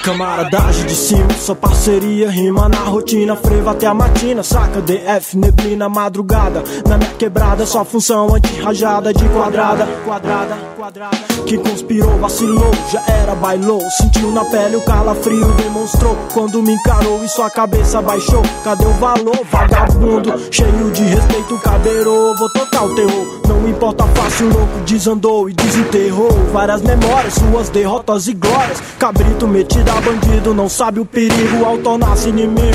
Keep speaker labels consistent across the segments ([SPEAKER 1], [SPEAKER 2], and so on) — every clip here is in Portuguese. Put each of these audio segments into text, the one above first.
[SPEAKER 1] Camaradagem de cima, só parceria, rima na rotina, frevo até a matina, saca? DF, neblina, madrugada, na minha quebrada, só função anti-rajada de quadrada, que conspirou, vacilou, já era, bailou, sentiu na pele o calafrio, demonstrou, quando me encarou e sua cabeça baixou, cadê o valor, vagabundo, cheio de respeito, cadeirou, vou tocar o terror, não importa fácil, louco, desandou e desenterrou, várias memórias, suas derrotas e glórias, cabrito metido a bandido, não sabe o perigo ao tornar-se inimigo.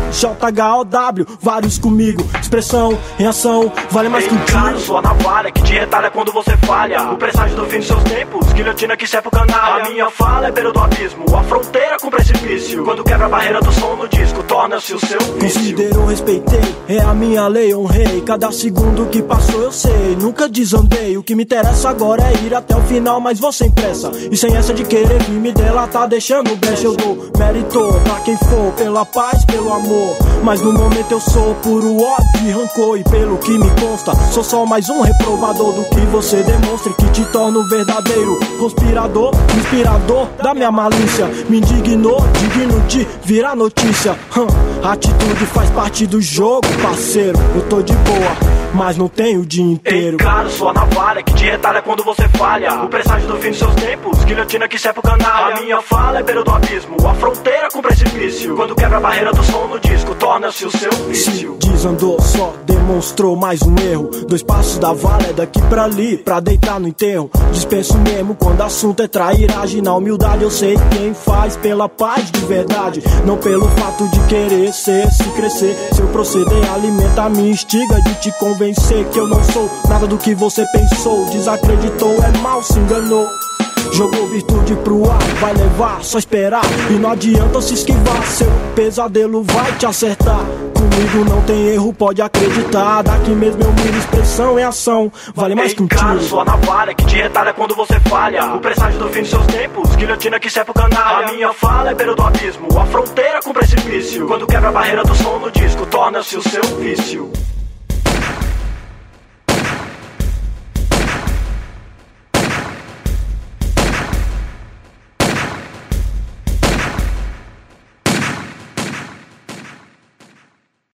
[SPEAKER 1] AJHOW, vários comigo, expressão em ação, vale mais que um tiro.
[SPEAKER 2] Sua navalha que te retalha quando você falha, o presságio do fim dos seus tempos, guilhotina que sepa o canalha. A minha fala é beira do abismo, a fronteira com precipício, quando quebra a barreira do som no disco, torna-se o seu vício.
[SPEAKER 1] Considero, respeitei, é a minha lei, honrei, cada segundo que passou eu sei, nunca desandei, o que me interessa agora é ir até o final, mas vou sem pressa, e sem essa de querer vir me delatar, deixando brecha eu dou mérito pra quem for, pela paz, pelo amor, mas no momento eu sou puro ódio e rancor, e pelo que me consta, sou só mais um reprovador do que você demonstre, que te torna o verdadeiro conspirador, inspirador da minha malícia, me indignou, digno de virar notícia, atitude faz parte do jogo, parceiro, eu tô de boa, mas não tenho o dia inteiro.
[SPEAKER 2] Encaro sua navalha que te retalha quando você falha, o presságio do fim dos seus tempos, guilhotina que sepa o canalha. A minha fala é beira do abismo, a fronteira com precipício, quando quebra a barreira do som no disco, torna-se o seu vício.
[SPEAKER 1] Se desandou, só demonstrou mais um erro, 2 passos da vala é daqui pra ali, pra deitar no enterro, dispenso mesmo quando assunto é trairagem, na humildade eu sei quem faz pela paz de verdade, não pelo fato de querer ser, se crescer, seu proceder alimenta, me instiga de te convencer que eu não sou nada do que você pensou, desacreditou, é mal, se enganou, jogou virtude pro ar, vai levar, só esperar, e não adianta se esquivar, seu pesadelo vai te acertar, comigo não tem erro, pode acreditar, daqui mesmo eu miro, expressão em ação, vale mais que um tiro.
[SPEAKER 2] Sua navalha que te retalha quando você falha, o presságio do fim dos seus tempos, guilhotina que sepa o canalha. A minha fala é beira do abismo, a fronteira com precipício, quando quebra a barreira do som no disco, torna-se o seu vício.